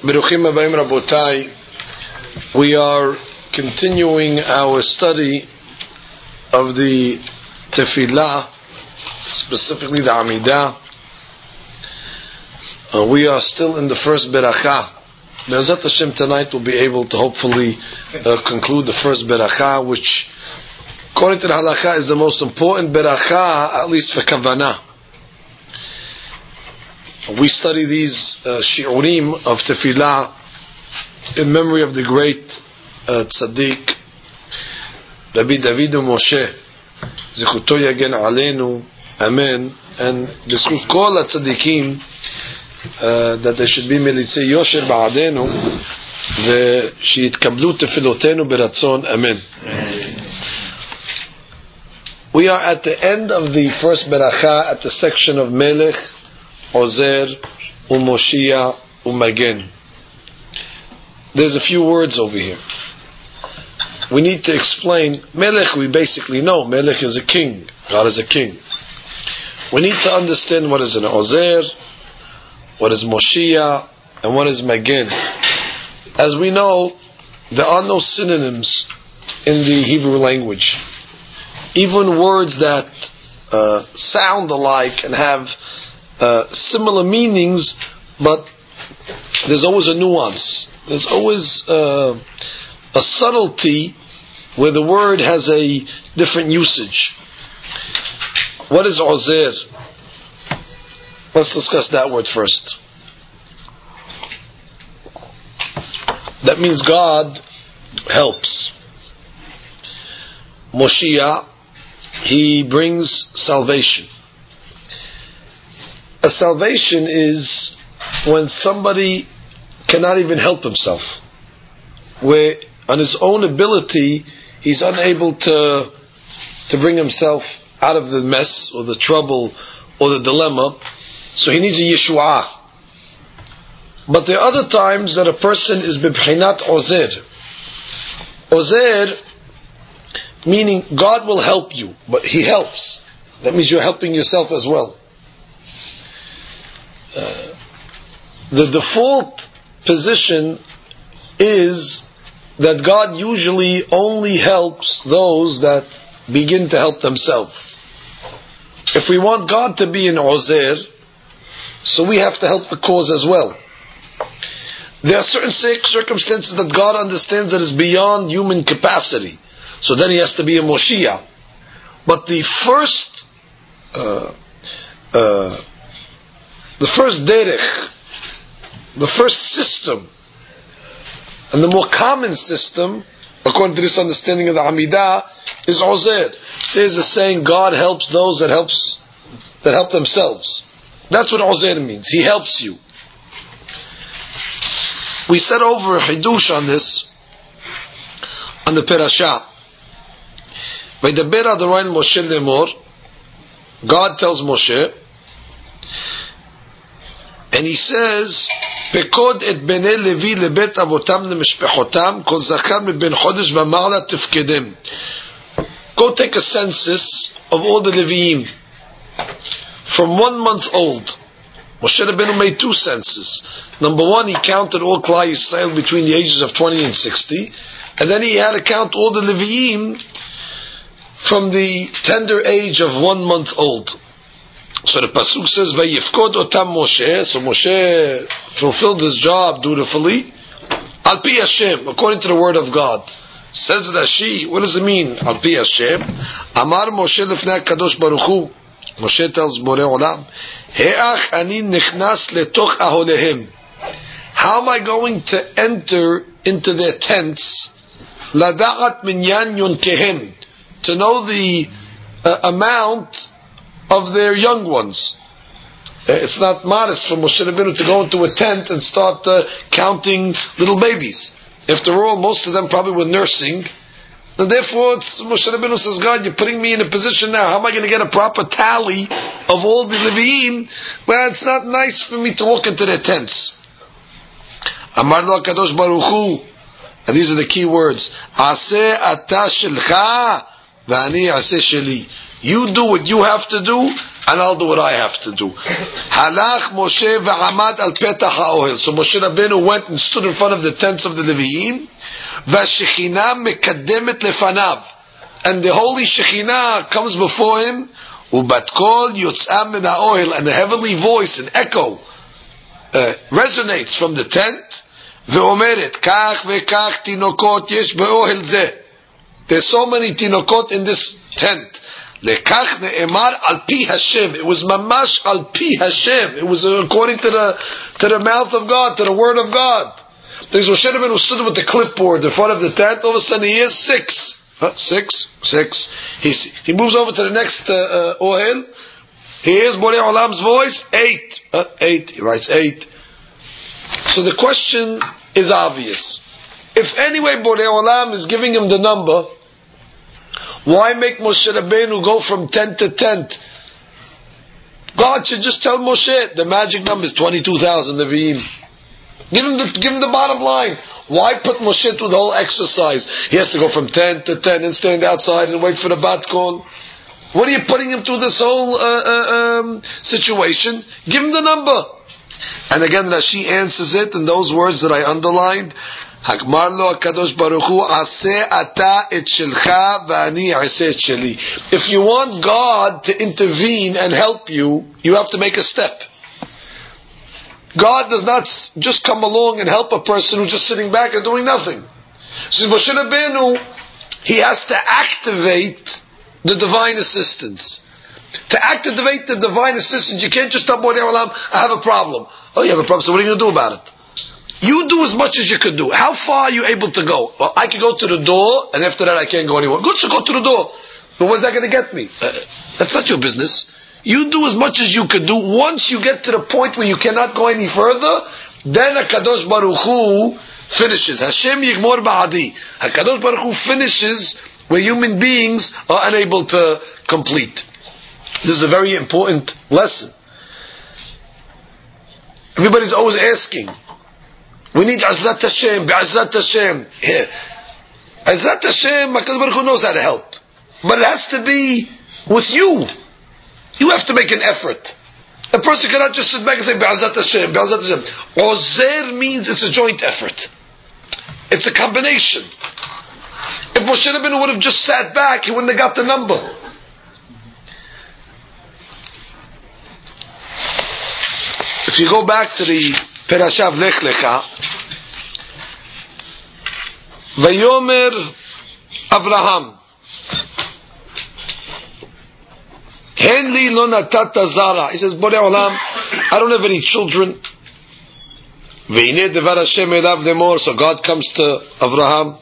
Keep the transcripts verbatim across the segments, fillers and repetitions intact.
Beruchim Abayim Rabotai, we are continuing our study of the Tefillah, specifically the Amidah. Uh, we are still in the first Beracha. Be'ezat Hashem, tonight we'll be able to hopefully uh, conclude the first Beracha, which, according to the Halakha, is the most important Beracha, at least for Kavanah. We study these uh, shi'urim of tefillah in memory of the great uh, tzaddik Rabbi David Moshe Zichuto Yagen Aleinu, Amen. And b'zchut kol tzaddikim uh, that there should be melitzei yosher ba'adenu v'sheitkablu tefilotenu beratzon, Amen. We are at the end of the first beracha, at the section of Melech, Ozer, Umoshia, Umagen. There's a few words over here. We need to explain. Melech, we basically know. Melech is a king. God is a king. We need to understand what is an Ozer, what is Moshia, and what is Magen. As we know, there are no synonyms in the Hebrew language. Even words that uh, sound alike and have Uh, similar meanings, but there's always a nuance. There's always uh, a subtlety where the word has a different usage. What is Ozer? Let's discuss that word first. That means God helps. Moshiach, He brings salvation. A salvation is when somebody cannot even help himself, where on his own ability he's unable to to bring himself out of the mess or the trouble or the dilemma, so he needs a Yeshuah. But there are other times that a person is bibhinat Ozer. Ozer meaning God will help you, but He helps. That means you're helping yourself as well. Uh, the default position is that God usually only helps those that begin to help themselves. If we want God to be an Ozer, so we have to help the cause as well. There are certain circumstances that God understands that is beyond human capacity, so then He has to be a Moshiach. But the first uh, uh, The first derech, the first system, and the more common system, according to this understanding of the Amidah, is Ozer. There's a saying, God helps those that helps that help themselves. That's what Ozer means. He helps you. We said over a Hidush on this, on the Perashah. Vaydaber Adonai Moshe lemor, God tells Moshe, and He says, "Pekod et bnei Levi lebet avotam lemishpechotam, kol zachar meben chodesh v'marla tifkedem." Go take a census of all the Leviim from one month old. Moshe Rabbeinu made two censuses. Number one, he counted all Klal Yisrael between the ages of twenty and sixty, and then he had to count all the Leviim from the tender age of one month old. So the pasuk says, "Vayifkod otam Moshe." So Moshe fulfilled his job dutifully. Al pi Hashem, according to the word of God. Says Rashi, what does it mean? Al pi Hashem. Amar Moshe lefnei Kadosh Baruch Hu. Moshe tells Borei Olam, "He'ach ani nichnas letoch aholehem." How am I going to enter into their tents? Lada'at minyan yonkehem, to know the uh, amount of their young ones. It's not modest for Moshe Rabbeinu to go into a tent and start uh, counting little babies. After all, most of them probably were nursing, and therefore it's, Moshe Rabbeinu says, God, you're putting me in a position now, how am I going to get a proper tally of all the Leviim? Well, it's not nice for me to walk into their tents. Amar lo Kadosh Baruch Hu, and these are the key words, Aseh ata shelcha v'ani aseh sheli. You do what you have to do, and I'll do what I have to do. Halach Moshe ve'amad al petach ha'ohel. So Moshe Rabbeinu went and stood in front of the tents of the Leviim. V'shechina mekademet lefanav. And the holy Shekhinah comes before him. Ubat kol yotzam min ha'ohel. And a heavenly voice, an echo, uh, resonates from the tent. Ve'omeret, kach ve'kach tinokot yesh be'ohel zeh. There's so many tinokot in this tent. Lekach ne'emar al pi Hashem. It was mamash al pi Hashem. It was according to the to the mouth of God, to the word of God. There's Moshe Rabbeinu who stood with the clipboard in front of the tent. All of a sudden he hears six, huh? six, six. He he moves over to the next uh, uh, ohel. He hears Borei Olam's voice. Eight, huh? eight. He writes eight. So the question is obvious. If anyway Borei Olam is giving him the number, why make Moshe Rabbeinu go from tent to tent? God should just tell Moshe the magic number is twenty-two thousand Nevi'im. Give him the give him the bottom line. Why put Moshe through the whole exercise? He has to go from tent to tent and stand outside and wait for the bat call. What are you putting him through this whole uh, uh, um, situation? Give him the number. And again, Rashi answers it in those words that I underlined. Hakmar lo HaKadosh Baruch Hu, aseh ata et shelcha v'ani aseh et sheli. If you want God to intervene and help you, you have to make a step. God does not just come along and help a person who's just sitting back and doing nothing. So Moshe Rabbeinu, he has to activate the divine assistance. To activate the divine assistance, you can't just tell Borei Olam, I have a problem. Oh, you have a problem, so what are you going to do about it? You do as much as you can do. How far are you able to go? Well, I can go to the door, and after that I can't go anywhere. Good, so go to the door. But what's that going to get me? Uh, that's not your business. You do as much as you can do. Once you get to the point where you cannot go any further, then HaKadosh Baruch Hu finishes. Hashem yigmor ba'adi. HaKadosh Baruch Hu finishes where human beings are unable to complete. This is a very important lesson. Everybody's always asking, we need Azat Hashem, Be'azat Hashem. Yeah. Azat Hashem, HaKadosh Baruch Hu knows how to help. But it has to be with you. You have to make an effort. A person cannot just sit back and say, Be'azat Hashem, Be'azat Hashem. Ozer means it's a joint effort. It's a combination. If Moshe Rabbeinu would have just sat back, he wouldn't have got the number. If you go back to the Perashav Lech Lecha, Vayomer Avraham, Henli lo natata zara. He says, Borei Olam, I don't have any children. Ve'ineh devar Hashem elav lemor. So God comes to Avraham.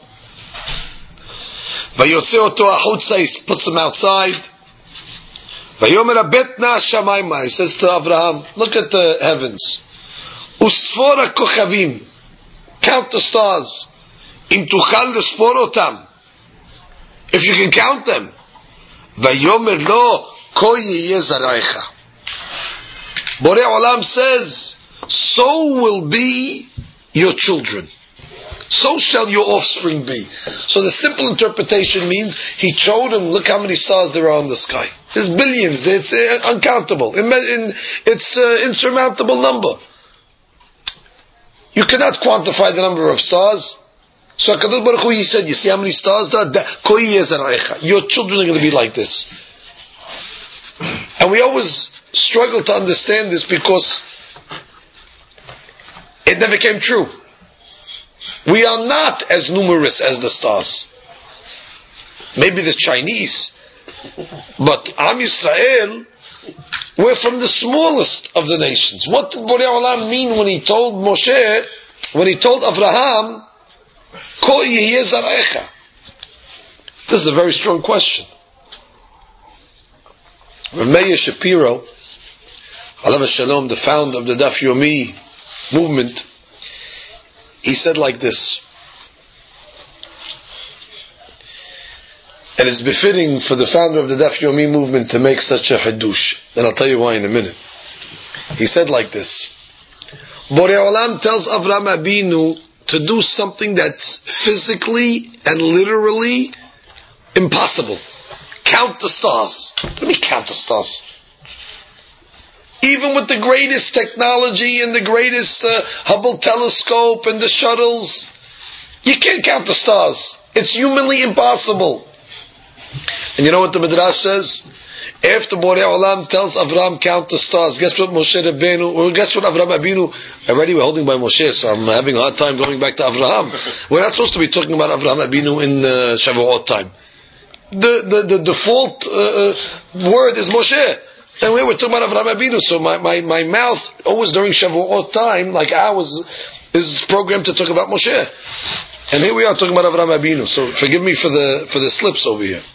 Vayotze oto achutza. He puts him outside. Vayomer abetna shamayma. He says to Avraham, look at the heavens. Usfora kochavim, count the stars. Im tuchal lespor otam, if you can count them. Vayomer lo ko yeh zarecha. Borei Olam says, so will be your children. So shall your offspring be. So the simple interpretation means he showed him, look how many stars there are in the sky. There's billions. It's uh, uncountable. It's an insurmountable number. You cannot quantify the number of stars. So HaKadosh Baruch Hu, he said, you see how many stars there are? Your children are going to be like this. And we always struggle to understand this because it never came true. We are not as numerous as the stars. Maybe the Chinese. But Am Yisrael, we're from the smallest of the nations. What did Borei Olam mean when he told Moshe, when he told Avraham, Ko yeh zarecha? This is a very strong question. Rav Meir Shapiro, Alav Shalom, the founder of the Daf Yomi movement, he said like this, and it's befitting for the founder of the Daf Yomi movement to make such a hadush, and I'll tell you why in a minute. He said like this, Borei Olam tells Avraham Abinu to do something that's physically and literally impossible. Count the stars. What do you mean count the stars? Even with the greatest technology and the greatest uh, Hubble telescope and the shuttles, you can't count the stars. It's humanly impossible. And you know what the Midrash says? After Borei Olam tells Avraham count the stars, guess what Moshe Rabbeinu, or guess what Avraham Abinu, already we're holding by Moshe, so I'm having a hard time going back to Avraham. We're not supposed to be talking about Avraham Abinu in uh, Shavuot time. The, the, the default uh, word is Moshe. And we were talking about Avraham Abinu, so my, my, my mouth, always during Shavuot time, like ours, is programmed to talk about Moshe. And here we are talking about Avraham Abinu, so forgive me for the, for the slips over here.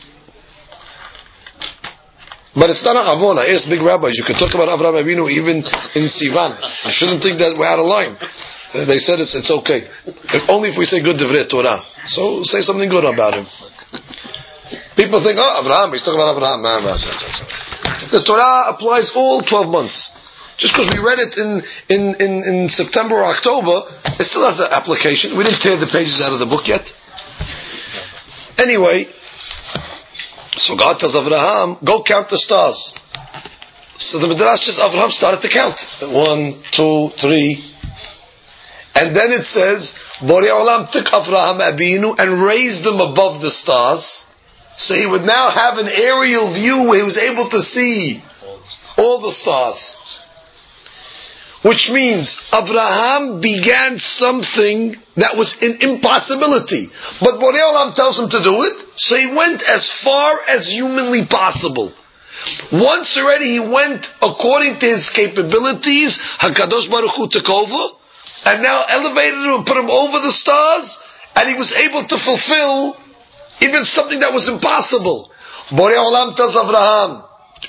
But it's not an avon. I asked big rabbis, you can talk about Avraham Avinu even in Sivan. I shouldn't think that we're out of line. They said it's, it's okay. If, only if we say good divrei Torah. So say something good about him. People think, oh, Avraham, he's talking about Avraham. The Torah applies all twelve months. Just because we read it in, in, in, in September or October, it still has an application. We didn't tear the pages out of the book yet. Anyway, so God tells Avraham, go count the stars. So the Midrash says Avraham started to count. One, two, three. And then it says, Borei Olam took Avraham Abinu and raised him above the stars. So he would now have an aerial view where he was able to see all the stars. Which means Avraham began something that was an impossibility. But Borei Olam tells him to do it, so he went as far as humanly possible. Once already he went according to his capabilities, HaKadosh Baruch Hu took over, and now elevated him and put him over the stars, and he was able to fulfill even something that was impossible. Borei Olam tells Avraham,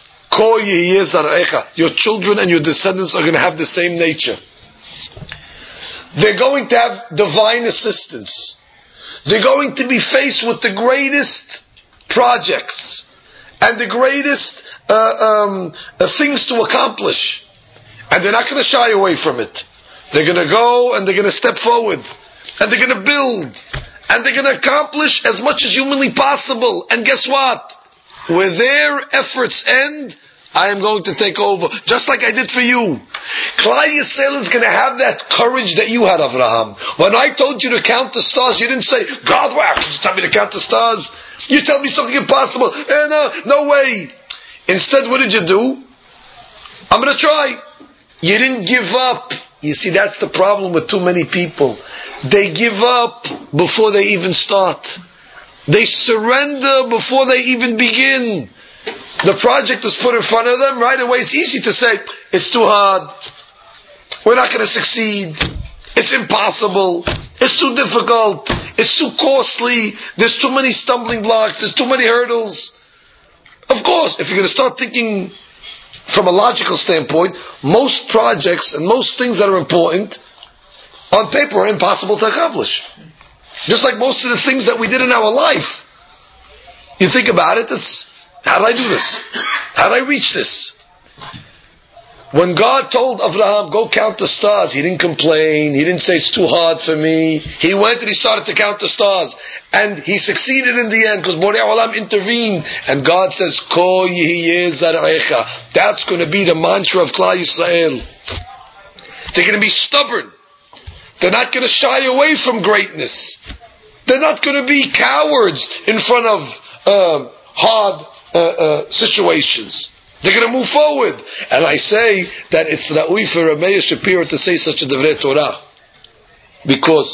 your children and your descendants are going to have the same nature. They're going to have divine assistance. They're going to be faced with the greatest projects and the greatest uh, um, uh, things to accomplish. And they're not going to shy away from it. They're going to go and they're going to step forward. And they're going to build. And they're going to accomplish as much as humanly possible. And guess what? Where their efforts end, I am going to take over, just like I did for you. Klal Yisrael is going to have that courage that you had, Avraham. When I told you to count the stars, you didn't say, God, wow, can you tell me to count the stars? You tell me something impossible. Eh, no, no way. Instead, what did you do? I'm going to try. You didn't give up. You see, that's the problem with too many people. They give up before they even start. They surrender before they even begin. The project was put in front of them right away. It's easy to say, it's too hard. We're not going to succeed. It's impossible. It's too difficult. It's too costly. There's too many stumbling blocks. There's too many hurdles. Of course, if you're going to start thinking from a logical standpoint, most projects and most things that are important on paper are impossible to accomplish. Just like most of the things that we did in our life. You think about it, it's, how did I do this? How did I reach this? When God told Avraham, go count the stars, he didn't complain, he didn't say it's too hard for me. He went and he started to count the stars. And he succeeded in the end, because Borei Olam intervened. And God says, Ko yihyeh zar'echa. That's going to be the mantra of Klal Yisrael. They're going to be stubborn. They're not going to shy away from greatness. They're not going to be cowards in front of uh, hard uh, uh, situations. They're going to move forward. And I say that it's ra'ui for Rav Meir Shapiro to say such a divrei Torah. Because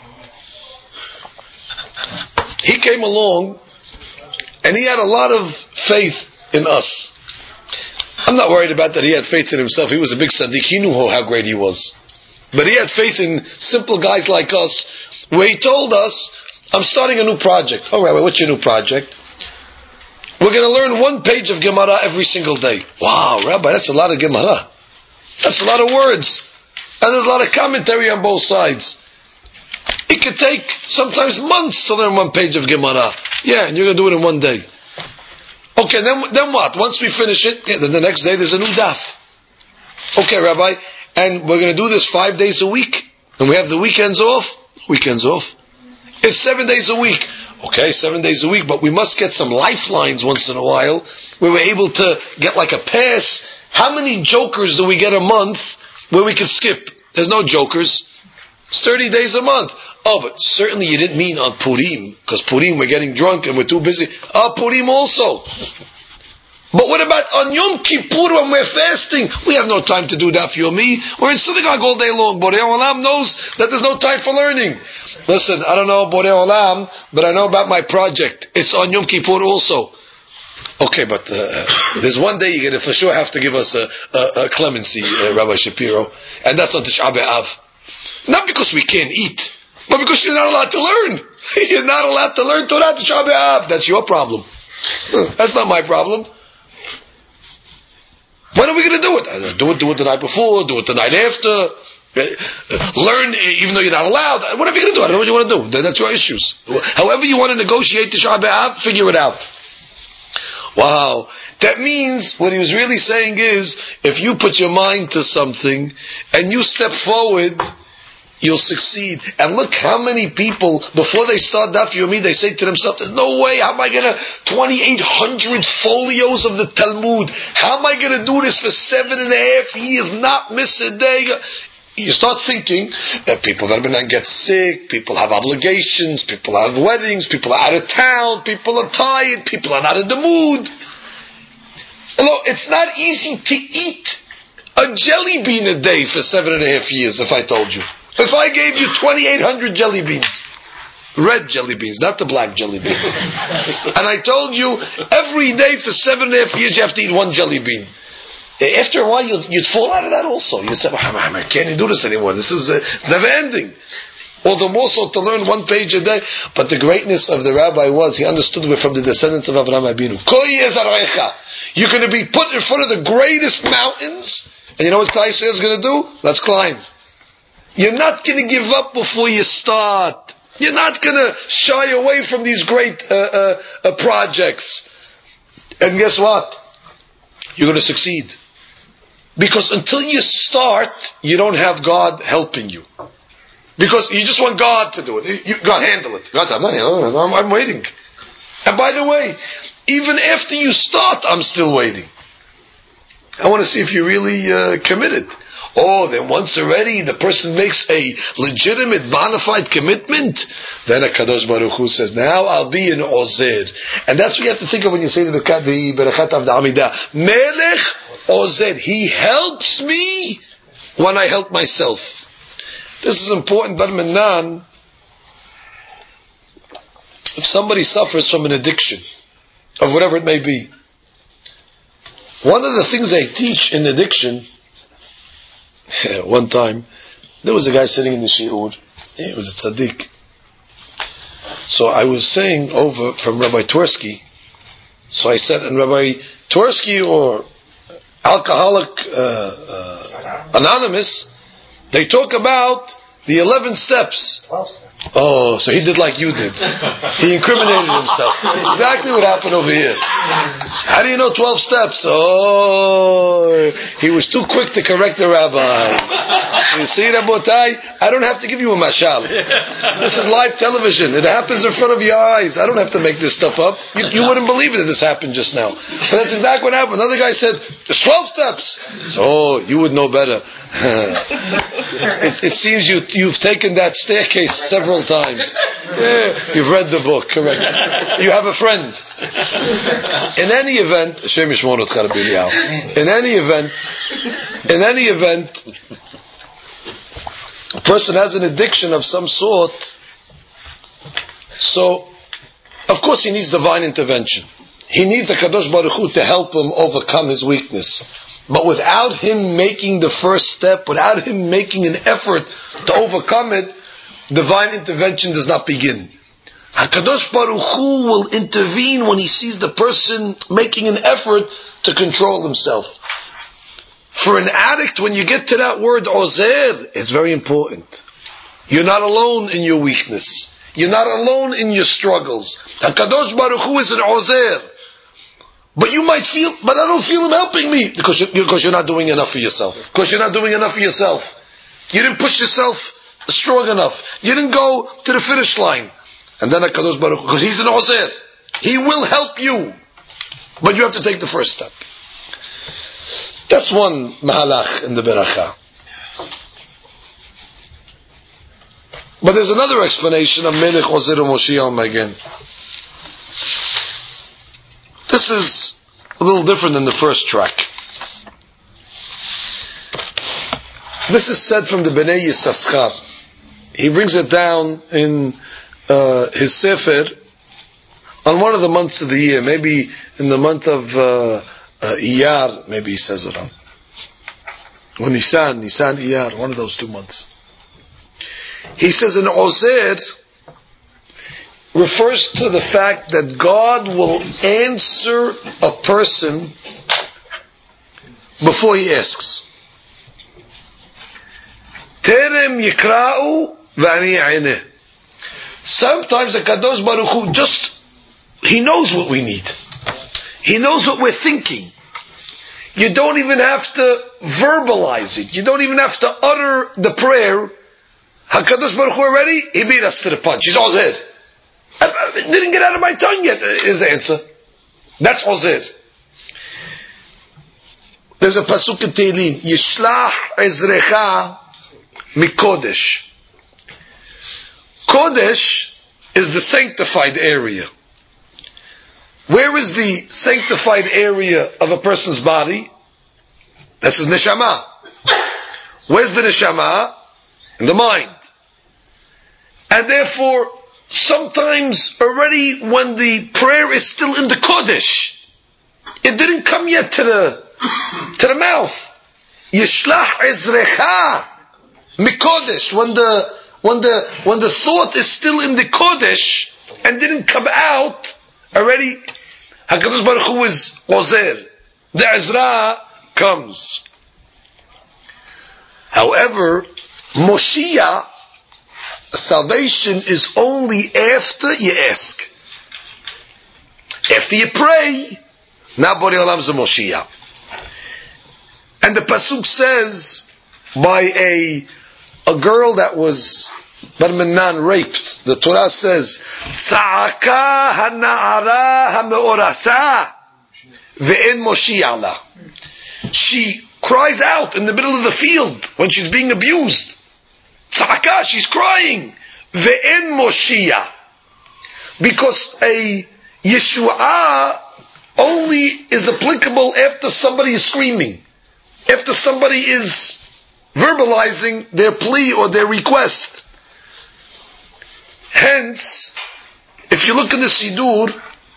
he came along and he had a lot of faith in us. I'm not worried about that he had faith in himself. He was a big tzaddik. He knew how great he was. But he had faith in simple guys like us, where he told us, I'm starting a new project. Oh, Rabbi, what's your new project? We're going to learn one page of Gemara every single day. Wow, Rabbi, that's a lot of Gemara. That's a lot of words. And there's a lot of commentary on both sides. It could take sometimes months to learn one page of Gemara. Yeah, and you're going to do it in one day. Okay, then, then what? Once we finish it, yeah, then the next day there's a new daf. Okay, Rabbi, and we're going to do this five days a week. And we have the weekends off. Weekends off. It's seven days a week. Okay, seven days a week, but we must get some lifelines once in a while where we're able to get like a pass How many jokers do we get a month where we could skip? There's no jokers. It's thirty days a month. Oh, but certainly you didn't mean on Purim, because Purim we're getting drunk and we're too busy. Ah, Purim also. But what about on Yom Kippur when we're fasting? We have no time to do Daf Yomi. We're in synagogue all day long. Borei Olam knows that there's no time for learning. Listen, I don't know Borei Olam, but I know about my project. It's on Yom Kippur also. Okay, but uh, there's one day you're going to for sure have to give us a, a, a clemency, uh, Rabbi Shapiro, and that's on Tisha B'Av. Not because we can't eat, but because you're not allowed to learn. You're not allowed to learn Torah Tisha B'Av. That's your problem. That's not my problem. When are we going to do it? Do it, do it the night before, do it the night after. Learn even though you're not allowed. Whatever you're going to do, I don't know what you want to do. That's your issues. However you want to negotiate Tisha B'Av, figure it out. Wow. That means, what he was really saying is, if you put your mind to something, and you step forward, you'll succeed. And look how many people, before they start Daf Yomi, they say to themselves, there's no way, how am I going to, twenty-eight hundred folios of the Talmud, how am I going to do this for seven and a half years, not miss a day? You start thinking that people that have been get sick, people have obligations, people have weddings, people are out of town, people are tired, people are not in the mood. Hello, it's not easy to eat a jelly bean a day for seven and a half years, if I told you. If I gave you twenty-eight hundred jelly beans, red jelly beans, not the black jelly beans, and I told you every day for seven and a half years you have to eat one jelly bean, after a while you'd, you'd fall out of that also. You'd say, well, I can't do this anymore. This is uh, never ending. All the more so to learn one page a day. But the greatness of the rabbi was, he understood we're from the descendants of Avraham Abinu. You're going to be put in front of the greatest mountains, and you know what Klal Yisrael is going to do? Let's climb. You're not going to give up before you start. You're not going to shy away from these great uh, uh, uh, projects. And guess what? You're going to succeed. Because until you start, you don't have God helping you. Because you just want God to do it. You, God, handle it. God, I'm not handling it. I'm, I'm waiting. And by the way, even after you start, I'm still waiting. I want to see if you're really uh, committed. Oh, then once already the person makes a legitimate, bona fide commitment, then HaKadosh Baruch Hu says, now I'll be an Ozer. And that's what you have to think of when you say the Berechat of the Amidah. Melech Ozer. He helps me when I help myself. This is important, Bar Minan. If somebody suffers from an addiction, of whatever it may be, one of the things they teach in addiction, one time, there was a guy sitting in the shiur. He was a tzaddik. So I was saying over from Rabbi Twersky. So I said, and Rabbi Twersky or Alcoholic uh, uh, Anonymous, they talk about the eleven steps. Oh, so he did like you did. He incriminated himself. Exactly what happened over here. How do you know twelve steps? Oh, he was too quick to correct the rabbi. You see, Rabotai, I don't have to give you a mashal. This is live television. It happens in front of your eyes. I don't have to make this stuff up. You, you wouldn't believe it if this happened just now. But that's exactly what happened. Another guy said, there's twelve steps. So, oh, you would know better. it, it seems you, you've taken that staircase several times. Yeah, you've read the book, correct. You have a friend. In any event, in any event, in any event, a person has an addiction of some sort, so of course he needs divine intervention. He needs a Kadosh Baruch Hu to help him overcome his weakness. But without him making the first step, without him making an effort to overcome it, divine intervention does not begin. HaKadosh Baruch Hu will intervene when he sees the person making an effort to control himself. For an addict, when you get to that word Ozer, it's very important. You're not alone in your weakness. You're not alone in your struggles. HaKadosh Baruch Hu is an Ozer. But you might feel, but I don't feel him helping me. Because, you, because you're not doing enough for yourself. Because you're not doing enough for yourself. You didn't push yourself strong enough. You didn't go to the finish line. And then HaKadosh Baruch Hu, because he's an Ozer. He will help you. But you have to take the first step. That's one mahalach in the beracha. But there's another explanation of Melech Ozer Moshiach Magen. This is a little different than the first track. This is said from the Bnei Yissaschar. He brings it down in uh, his Sefer on one of the months of the year, maybe in the month of uh, uh, Iyar, maybe he says it on. Or Nisan, Nisan, Iyar, one of those two months. He says in Ozer refers to the fact that God will answer a person before he asks. Terem yikra'u v'ani a'ineh. Sometimes the Kadosh Baruch Hu just, He knows what we need. He knows what we're thinking. You don't even have to verbalize it. You don't even have to utter the prayer. HaKadosh Baruch Hu already, He beat us to the punch. He's Ozer. It didn't get out of my tongue yet, is the answer. That's Ozer. There's a pasuk in Tehillim, Yishlach Ezrecha Mikodesh. Kodesh is the sanctified area. Where is the sanctified area of a person's body? That's his neshama. Where's the neshama? In the mind. And therefore, sometimes already when the prayer is still in the Kodesh, it didn't come yet to the to the mouth. Yishlach Ezrecha Mikodesh. When the when the when the thought is still in the Kodesh and didn't come out already, HaKadosh Baruch Hu is Ozer. The Ezra comes. However, Moshiach, salvation is only after you ask. After you pray, now Borei Olam is a Moshiach. And the pasuk says, by a a girl that was Bar Minan raped, the Torah says, Tza'aka hana'ara ha'me'orasa ve'en Moshiach la. She cries out in the middle of the field when she's being abused. Tza'aka, she's crying. Ve'en Moshiach. Because a Yeshua only is applicable after somebody is screaming. After somebody is verbalizing their plea or their request. Hence, if you look in the Sidur,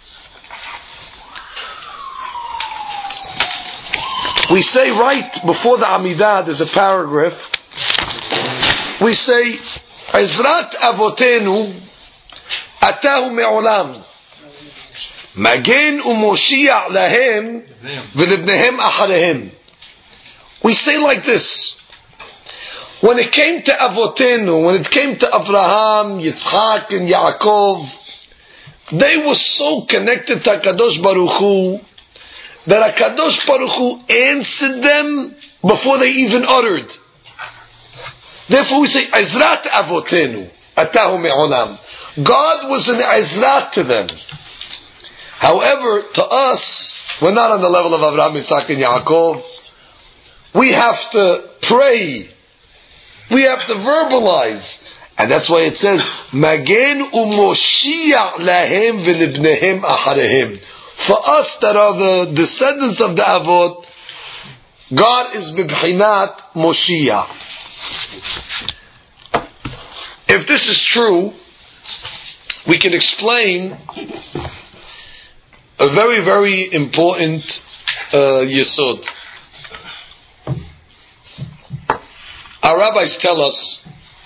we say right before the Amidah, there's a paragraph, we say, Ezrat Avotenu Atahu Me'olam Magen u'Moshiach lahem v'libnehem acharehem. We say like this. When it came to Avotenu, when it came to Abraham, Yitzchak, and Yaakov, they were so connected to HaKadosh Baruch Hu that HaKadosh Baruch Hu answered them before they even uttered. Therefore we say, Ezrat Avotenu, Atahu Me'olam. God was an Ezrat to them. However, to us, we're not on the level of Abraham, Yitzchak, and Yaakov. We have to pray. We have to verbalize. And that's why it says, Magen u'Moshiach lahem v'libnehem acharehem. For us that are the descendants of the Avot, God is bibhinat Moshiach. If this is true, we can explain a very, very important uh, yesod. Our rabbis tell us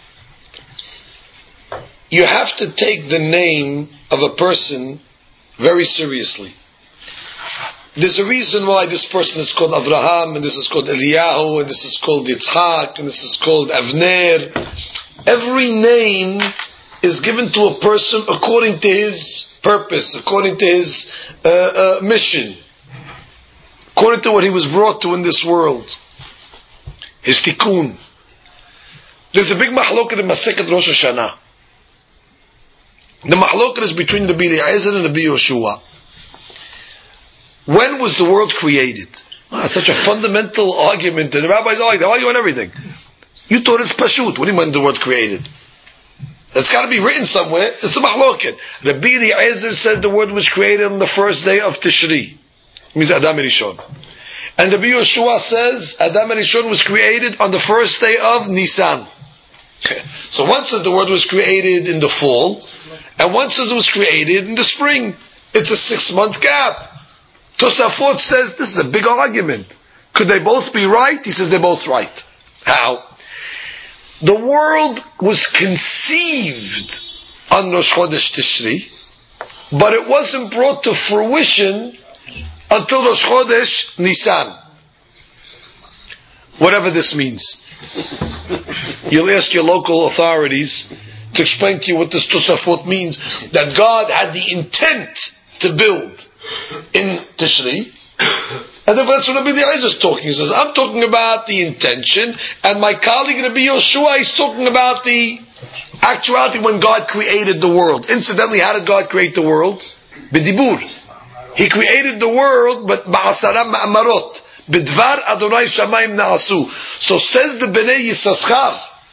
you have to take the name of a person very seriously. There's a reason why this person is called Avraham, and this is called Eliyahu, and this is called Yitzchak, and this is called Avner. Every name is given to a person according to his purpose, according to his uh, uh, mission, according to what he was brought to in this world, his tikkun. There's a big mahloket in Masechet Rosh Hashanah. The mahloket is between Rabbi Eliezer and Rabbi Yoshua. When was the world created? Wow, such a fundamental argument. The rabbis argue, they argue on everything. You thought it's pashut. What do you mean the word created? It's got to be written somewhere. It's a mahloket. Rabbi Eliezer said the word was created on the first day of Tishri. It means Adam Rishon. And Rabbi Yeshua says Adam Rishon was created on the first day of Nisan. Okay. So one says the word was created in the fall, and one says it was created in the spring. It's a six-month gap. Tosafot says this is a big argument. Could they both be right? He says they're both right. How? The world was conceived on Rosh Chodesh Tishri, but it wasn't brought to fruition until Rosh Chodesh Nisan. Whatever this means. You'll ask your local authorities to explain to you what this Tosafot means, that God had the intent to build in Tishri. And then that's what Rabbi Eliezer is talking. He says, I'm talking about the intention, and my colleague Rabbi Yoshua is talking about the actuality when God created the world. Incidentally, how did God create the world? B'dibur. He created the world, but ba'asara ma'amarot. B'dvar Adonai shamayim na'asu. So says the Bnei Yisachar,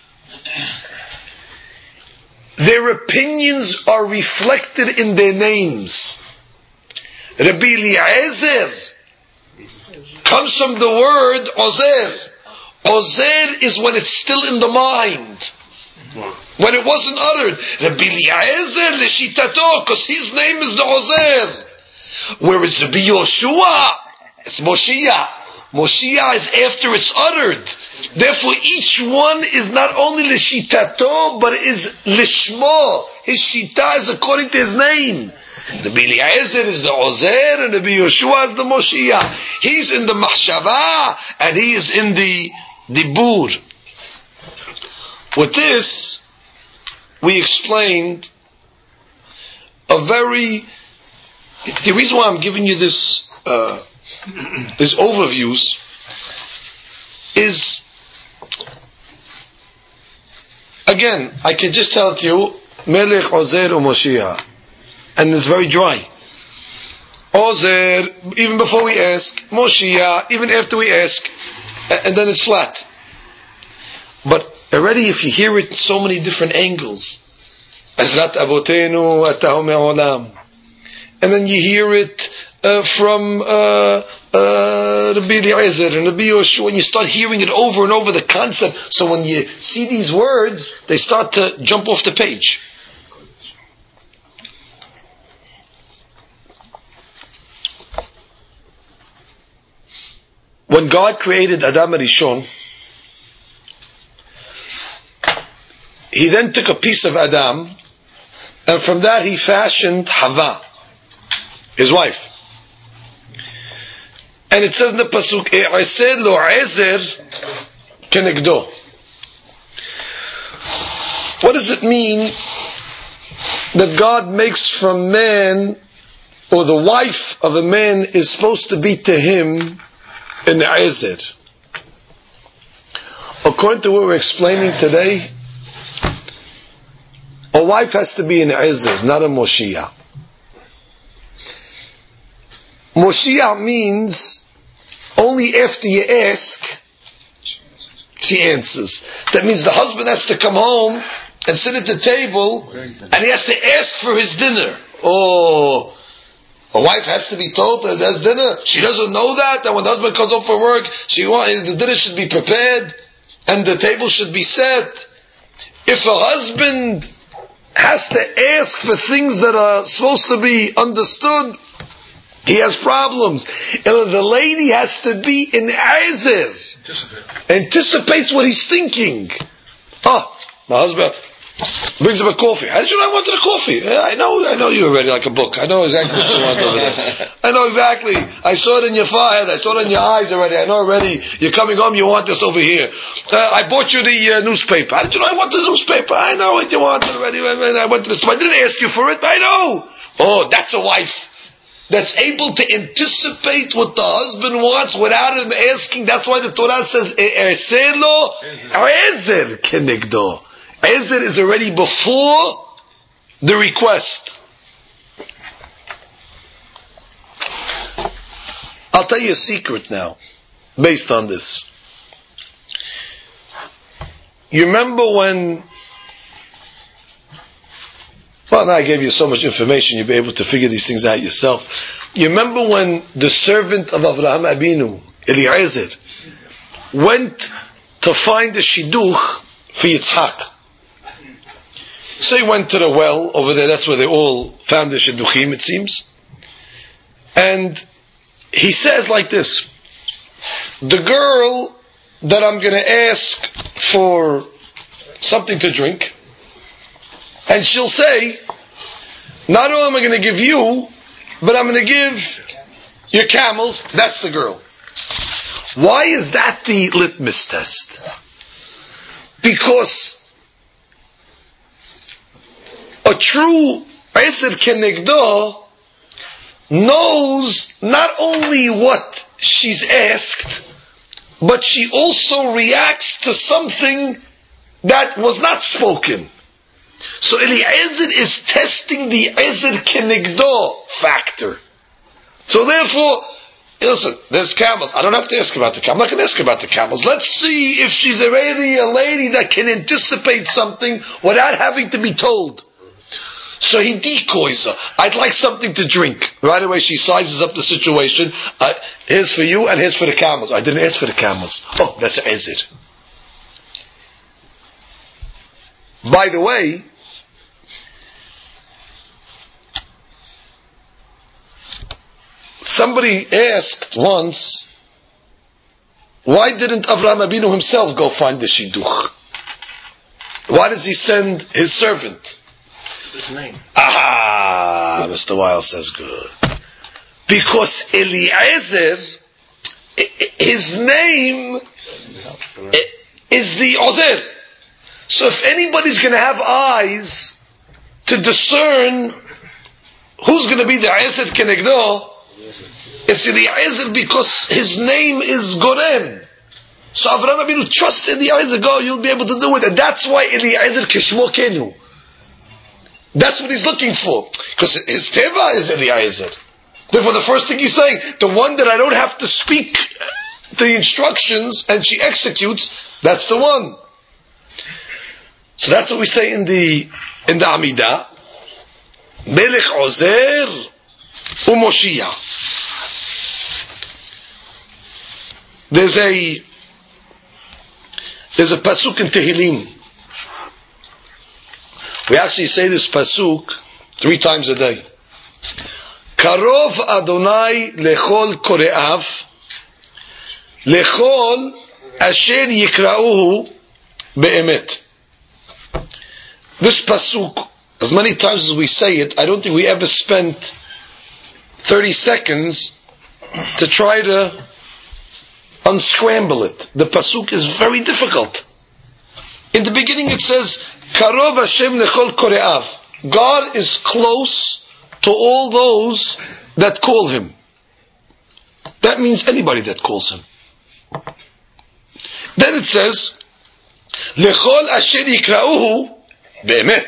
their opinions are reflected in their names. Rabbi Eliezer comes from the word ozer. Ozer is when it's still in the mind, when it wasn't uttered. Rabbi Eliezer l'shitato, because his name is the ozer. Whereas Rabbi Yoshua, it's Moshiach. Moshiach is after it's uttered. Therefore, each one is not only l'shitato, but is lishmo. His shita is according to his name. Rabbi Eliezer is the Ozer, and Rabbi Yoshua is the Moshiach. He's in the Mahshava, and he is in the Dibur. With this, we explained a very... The reason why I'm giving you this, uh, these overviews is, again, I can just tell it to you, Melech, Ozer, or Moshiach. And it's very dry. Ozer, even before we ask, Moshiach, even after we ask, and then it's flat. But already if you hear it in so many different angles, Ezrat Avotenu Atahom Me'olam, and then you hear it uh, from uh, uh, Rabbi Eliezer and Rabbi Yoshua, and you start hearing it over and over, the concept, so when you see these words, they start to jump off the page. When God created Adam Rishon, He then took a piece of Adam, and from that He fashioned Hava, his wife. And it says in the pasuk, "E'ased lo ezer kenegdo." What does it mean that God makes from man, or the wife of a man is supposed to be to him in the Ezer? According to what we're explaining today, a wife has to be an Ezer, not a Moshiach. Moshiach means only after you ask, she answers. That means the husband has to come home and sit at the table, and he has to ask for his dinner. Oh, a wife has to be told that there's dinner. She doesn't know that, that when the husband comes home from work, she wants, the dinner should be prepared, and the table should be set. If a husband has to ask for things that are supposed to be understood, he has problems. And the lady has to be in Ezer, anticipates what he's thinking. Oh, my husband brings him a coffee. How did you know I wanted a coffee? I know, I know you already, like a book. I know exactly what you want over there. I know exactly. I saw it in your forehead. I saw it in your eyes already. I know already. You're coming home. You want this over here. Uh, I bought you the uh, newspaper. How did you know I wanted the newspaper? I know what you wanted already. I went to the store. I didn't ask you for it. I know. Oh, that's a wife that's able to anticipate what the husband wants without him asking. That's why the Torah says E'eselo Ezer kenegdo. Ezer is already before the request. I'll tell you a secret now, based on this. You remember when, well, now I gave you so much information, you'll be able to figure these things out yourself. You remember when the servant of Avraham Abinu, Eliezer, went to find a shidduch for Yitzhak. So he went to the well over there, that's where they all found the shidduchim, it seems. And he says like this, the girl that I'm going to ask for something to drink, and she'll say, not only am I going to give you, but I'm going to give your camels, that's the girl. Why is that the litmus test? Because a true Eser Kenegdo knows not only what she's asked, but she also reacts to something that was not spoken. So Eliezer is testing the Ezer Kenegdo factor. So therefore, listen, there's camels. I don't have to ask about the camels. I'm not going to ask about the camels. Let's see if she's already a lady that can anticipate something without having to be told. So he decoys her. I'd like something to drink. Right away she sizes up the situation. Uh, here's for you and here's for the camels. I didn't ask for the camels. Oh, that's an Ezer. By the way, somebody asked once, why didn't Avraham Abinu himself go find the shidduch? Why does he send his servant? His name. Ah, Mister Weil says good. Because Eliezer, his name is the Ozer. So if anybody's going to have eyes to discern who's going to be the Eser Kenegdo, it's Eliezer because his name is Gorem. So Avraham Abinu trusts Eliezer, go, you'll be able to do it. And that's why Eliezer Kishmo Kenu. That's what he's looking for. Because his teva is Eliezer. Therefore the first thing he's saying, the one that I don't have to speak the instructions and she executes, that's the one. So that's what we say in the in the Amidah. Melech Ozer u'Moshiach. There's a there's a pasuk in Tehillim. We actually say this pasuk three times a day. Karov Adonai lechol kore'av, lechol asher yikra'uhu be'emet. This pasuk, as many times as we say it, I don't think we ever spent thirty seconds to try to unscramble it. The pasuk is very difficult. In the beginning it says, Karov Hashem lechol kore'av. God is close to all those that call Him. That means anybody that calls Him. Then it says, lechol asher yikra'uhu be'emet.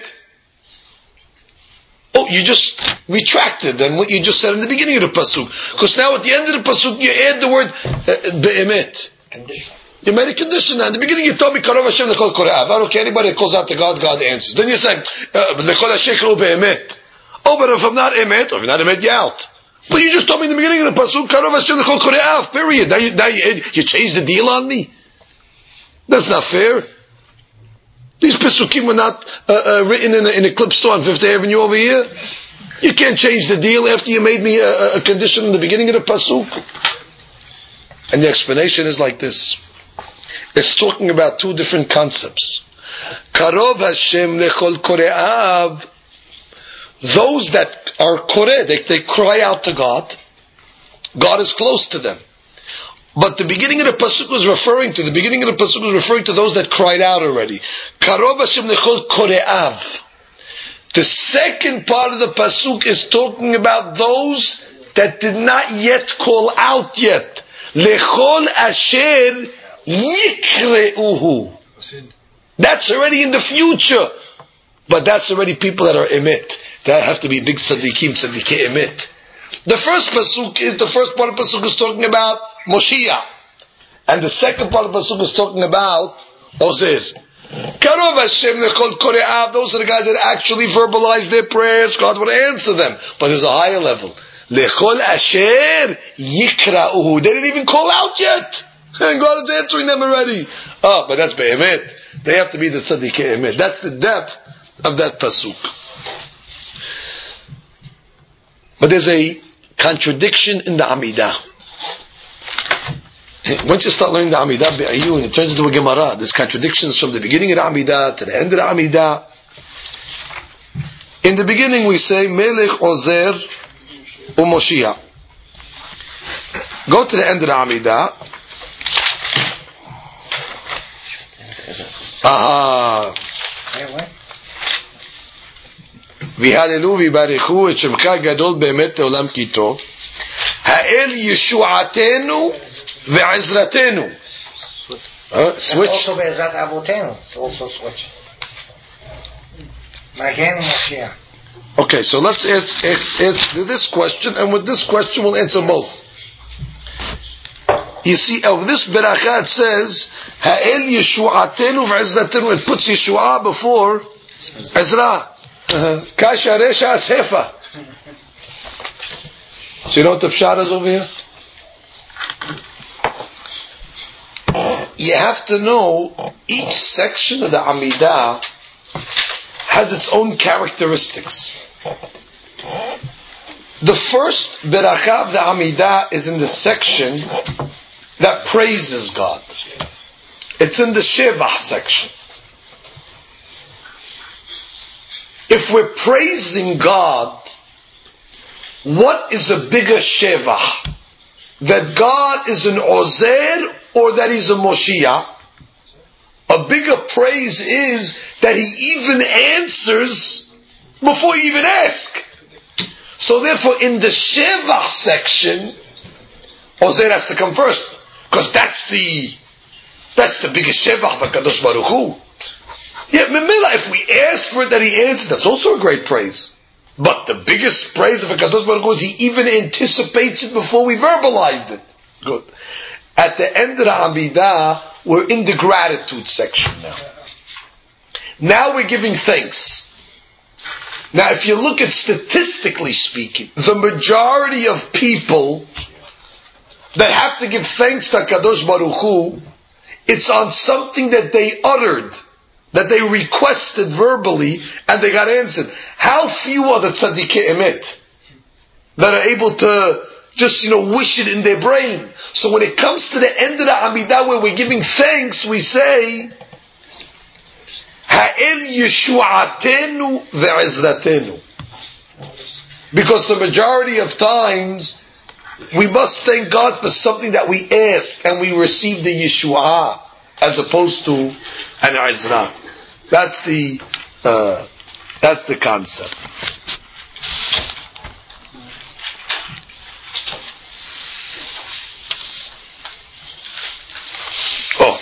Oh, you just retracted then what you just said in the beginning of the pasuk. Because now at the end of the pasuk you add the word uh, be'emet. Condition. You made a condition now. In the beginning you told me, Karov Hashem lechol kore'av. I don't care, anybody that calls out to God, God answers. Then you say, lechol asher yikra'uhu be'emet. Oh, but if I'm not emet, or if you're not emet, you're out. But you just told me in the beginning of the pasuk, Karov Hashem lechol kore'av, period. Now, you, now you, you changed the deal on me? That's not fair. These Pesukim were not uh, uh, written in a, in a clip store on Fifth Avenue over here. You can't change the deal after you made me a, a condition in the beginning of the Pasuk. And the explanation is like this. It's talking about two different concepts. Karov Hashem lechol kore'av. Those that are koreh, they, they cry out to God. God is close to them. But the beginning of the pasuk was referring to, the beginning of the pasuk was referring to those that cried out already. Karov Hashem lechol kore'av. The second part of the pasuk is talking about those that did not yet call out yet. Lechol asher yikreuhu. That's already in the future. But that's already people that are emet. That have to be big tzaddikim, tzaddikei emet. The first pasuk is the first part of the pasuk is talking about Moshiach, and the second part of the pasuk is talking about Ozer. Karov Hashem lechol kore'av. Those are the guys that actually verbalize their prayers. God will answer them, but there's a higher level. Lechol asher yikra'uhu. They didn't even call out yet, and God is answering them already. Oh, but that's be'emet. They have to be the tzadikei emet. That's the depth of that pasuk. But there's a contradiction in the Amidah. Once you start learning the Amidah Be'ayun, it turns into a Gemara. There's contradictions from the beginning of the Amidah to the end of the Amidah. In the beginning we say Melech, Ozer, Umoshiach. Go to the end of the Amidah. Aha. V'halelu v'barichu et shemcha gadol be'emet le'olam ki tov. Ha'el yeshu'atenu ve'ezratenu. Uh, switch. Also be'ezrat avotenu. It's also switch. Magen Moshiach. Okay, so let's ask, ask, ask this question, and with this question we'll answer both. You see, of this beracha it says, Ha'el yeshu'atenu ve'ezratenu. It puts Yeshua before Ezra. Kasha resha sefa. So you know what the pshat is over here? You have to know each section of the Amidah has its own characteristics. The first beracha of the Amidah is in the section that praises God. It's in the Shevach section. If we're praising God, what is a bigger Shevach? That God is an Ozer or that He's a Moshiach? A bigger praise is that He even answers before you even ask. So therefore in the Shevach section, Ozer has to come first. Because that's the that's the biggest Shevach by Kadosh Baruch Hu. Yeah, Memela, if we ask for it that He answers, that's also a great praise. But the biggest praise of HaKadosh Baruch Hu is He even anticipates it before we verbalized it. Good. At the end of the Amidah, we're in the gratitude section now. Now we're giving thanks. Now if you look at statistically speaking, the majority of people that have to give thanks to HaKadosh Baruch Hu, it's on something that they uttered, that they requested verbally, and they got answered. How few are the tzadikei emet that are able to just, you know, wish it in their brain? So when it comes to the end of the Amidah where we're giving thanks, we say, Ha'el yeshu'atenu ve'ezratenu. Because the majority of times, we must thank God for something that we asked and we received the Yeshua, as opposed to an Ezra. That's the uh, that's the concept. Oh,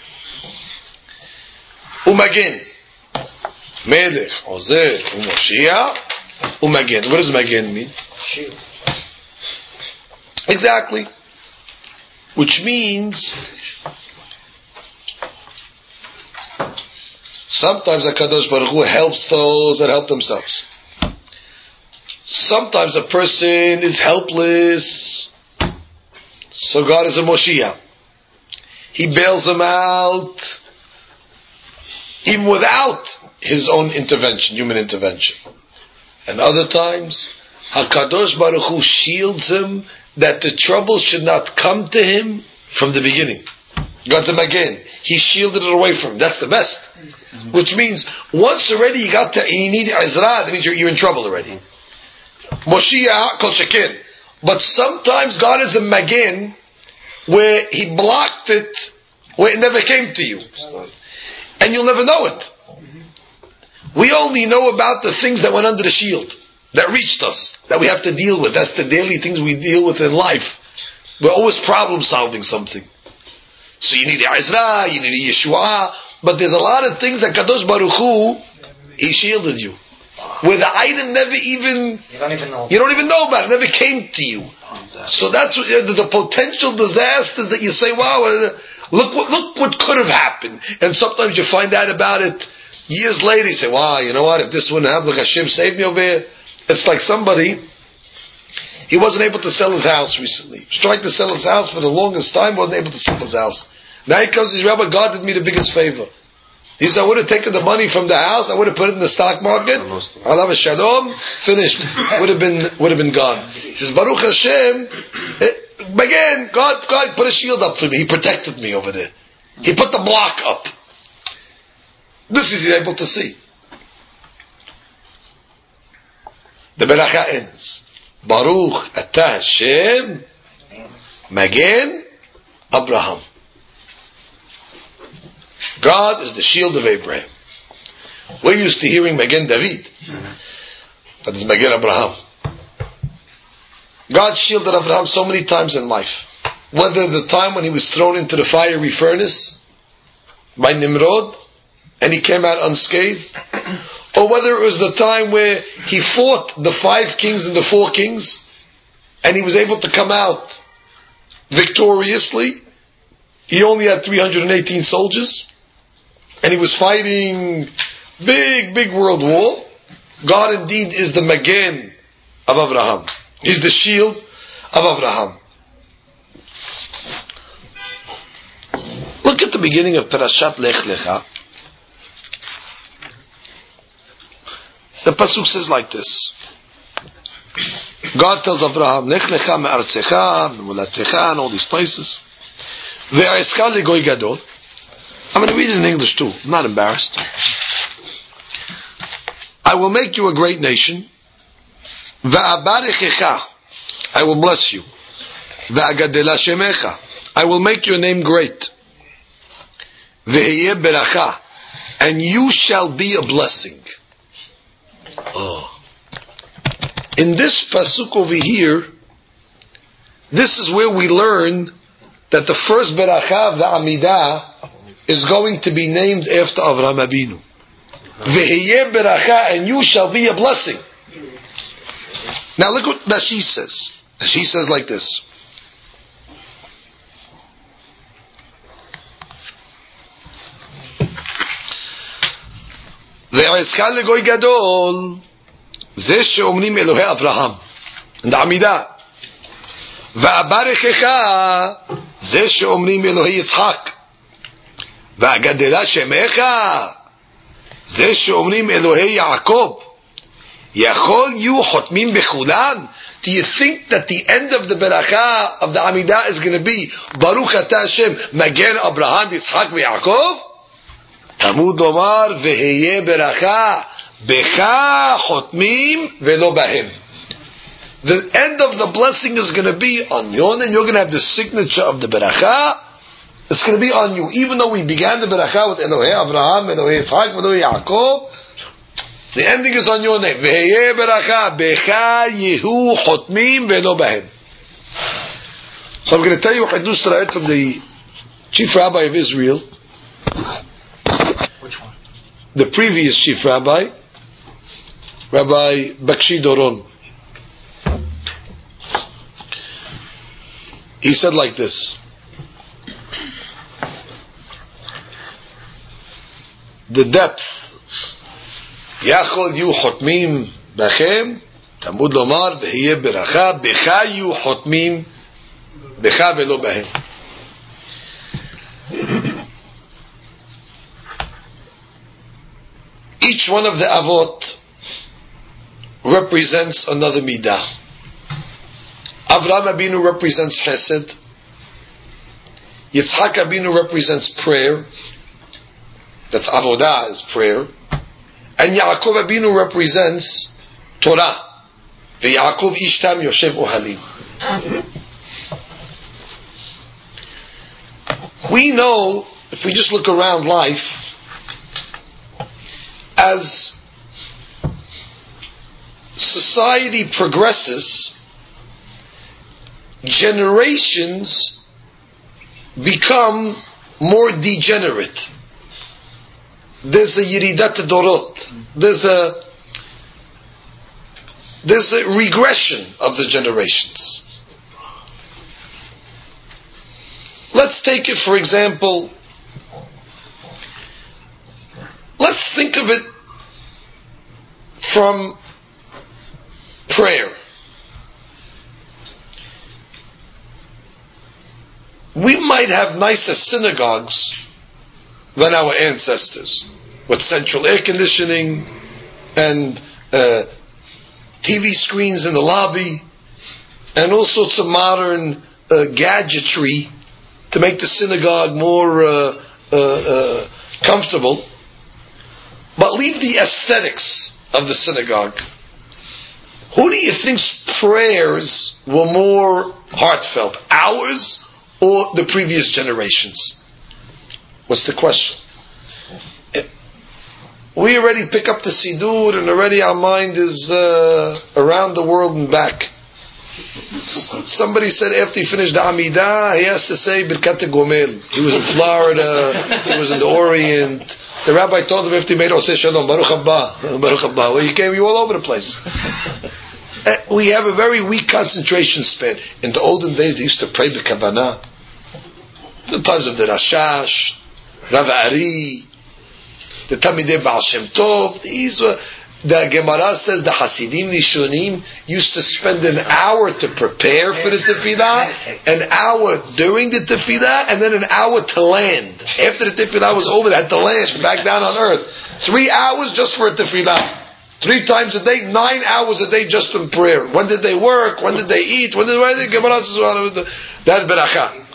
Umagen, Melech, Ozer, Umoshiach, Umagen. What does Magen mean? Shield. Exactly. Which means sometimes HaKadosh Baruch Hu helps those that help themselves. Sometimes a person is helpless, so God is a Moshiach. He bails them out, even without His own intervention, human intervention. And other times, HaKadosh Baruch Hu shields him that the trouble should not come to him from the beginning. God's a Magen. He shielded it away from him. That's the best. Mm-hmm. Which means, once already you got to, you need Ezra, that means you're, you're in trouble already. Moshiach, Kol Shekin. But sometimes God is a Magen where He blocked it, where it never came to you. And you'll never know it. We only know about the things that went under the shield, that reached us, that we have to deal with. That's the daily things we deal with in life. We're always problem solving something. So you need the Ezra, you need the Yeshua, but there's a lot of things that Kadosh Baruch Hu, He shielded you. where the item never even You don't even know. you don't even know about it, never came to you. So that's what, the, the potential disasters that you say, wow, uh, look what look what could have happened. And sometimes you find out about it years later. You say, wow, you know what? If this wouldn't happen, like Hashem saved me over here. It's like somebody, he wasn't able to sell his house recently. He was trying to sell his house for the longest time, wasn't able to sell his house. Now he comes to his rabbi, God did me the biggest favor. He said, I would have taken the money from the house, I would have put it in the stock market, I'll have a shalom, finished. Would have been, would have been gone. He says, Baruch Hashem, it, again, God, God put a shield up for me. He protected me over there. He put the block up. This is he able to see. The beracha ends. Baruch atah Hashem, Magen Abraham. God is the shield of Abraham. We're used to hearing Magen David, but it's Magen Abraham. God shielded Abraham so many times in life. Whether the time when he was thrown into the fiery furnace by Nimrod and he came out unscathed, or whether it was the time where he fought the five kings and the four kings and he was able to come out victoriously. He only had three hundred eighteen soldiers. And he was fighting big, big world war. God indeed is the Magen of Abraham. He's the shield of Abraham. Look at the beginning of Parashat Lech Lecha. The pasuk says like this. God tells Abraham, Lech Lecha me'artzecha, me'molatecha, and all these places. Ve'areska legoy gadol. I'm going to read it in English too. I'm not embarrassed. I will make you a great nation. Va'abarechecha. I will bless you. Va'agadela shemecha. I will make your name great. Ve'heye beracha. And you shall be a blessing. Oh. In this pasuk over here, this is where we learn that the first beracha of the Amidah is going to be named after Avraham Abinu. Veheye beracha, and you shall be a blessing. Now look what Rashi says. Rashi says like this. Ve'oeska legoy gadol, ze she'omrim Elohei Avraham. In the Amidah. Va'abarechecha, ze she'omrim Elohei Yitzchak. והגדלה שמך זה שאומרים אלוהי יעקב יכול יהיו חותמים בכולן. Do you think that the end of the beracha of the Amidah is going to be Baruch atah Hashem Magen Abraham Yitzchak ויעקב? תמוד לומר והיה ברכה בך חותמים ולא בהם. The end of the blessing is going to be on you, and you're going to have the signature of the beracha. It's going to be on you. Even though we began the beracha with Elohei Avraham, Elohei Yitzchak, Elohei Yaakov, the ending is on your name. Veheye beracha becha yehu chotmim velo bahem. So I'm going to tell you a Hadush that I heard from the chief rabbi of Israel. Which one? The previous chief rabbi, Rabbi Bakshi Doron. He said like this. The depth. Yachol yu chotmim bachem, Talmud lomar v'hiye beracha becha yu chotmim becha velo bahem. Each one of the avot represents another midah. Avraham Abinu represents chesed. Yitzchak Abinu represents prayer. That's avodah, is prayer. And Yaakov Abinu represents Torah. Ve'Yaakov ishtam yoshev ohalim. We know, if we just look around life, as society progresses, generations become more degenerate. There's a yiridat dorot. There's a there's a regression of the generations. Let's take it, for example, let's think of it from prayer. We might have nicer synagogues than our ancestors, with central air conditioning and uh, T V screens in the lobby and all sorts of modern uh, gadgetry to make the synagogue more uh, uh, uh, comfortable. But leave the aesthetics of the synagogue. Who do you think's prayers were more heartfelt? Ours or the previous generations? What's the question? We already pick up the Sidur and already our mind is uh, around the world and back. Somebody said after he finished the Amidah, he has to say Birkat Gomel. He was in Florida, he was in the Orient. The rabbi told him after he made Oseh Shalom, Baruch Haba, Baruch Haba. Well, you came, you all over the place. Uh, we have a very weak concentration span. In the olden days, they used to pray b'kavanah. The times of the Rashash, Rav Ari, the Talmidei Baal Shem Tov, these were, the Gemara says the Hasidim Nishonim used to spend an hour to prepare for the tefillah, an hour during the tefillah, and then an hour to land. After the tefillah was over, they had to land back down on earth. Three hours just for a tefillah. Three times a day, nine hours a day just in prayer. When did they work? When did they eat? When did they Gemara says that's beracha.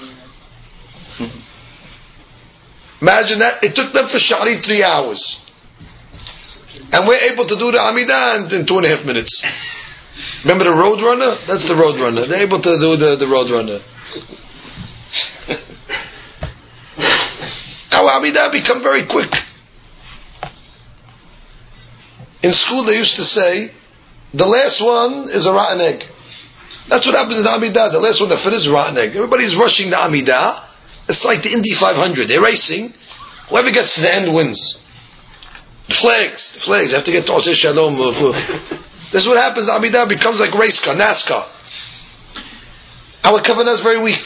Imagine that. It took them for Shari three hours. And we're able to do the Amidah in two and a half minutes. Remember the Roadrunner? That's the Roadrunner. They're able to do the, the Roadrunner. Our Amidah become very quick. In school they used to say, the last one is a rotten egg. That's what happens in the Amidah. The last one that finishes is a rotten egg. Everybody's rushing the Amidah. It's like the Indy five hundred. They're racing. Whoever gets to the end wins. The flags. The flags. You have to get to Oseh Shalom. This is what happens. Amidah becomes like race car, NASCAR. Our kavanah is very weak.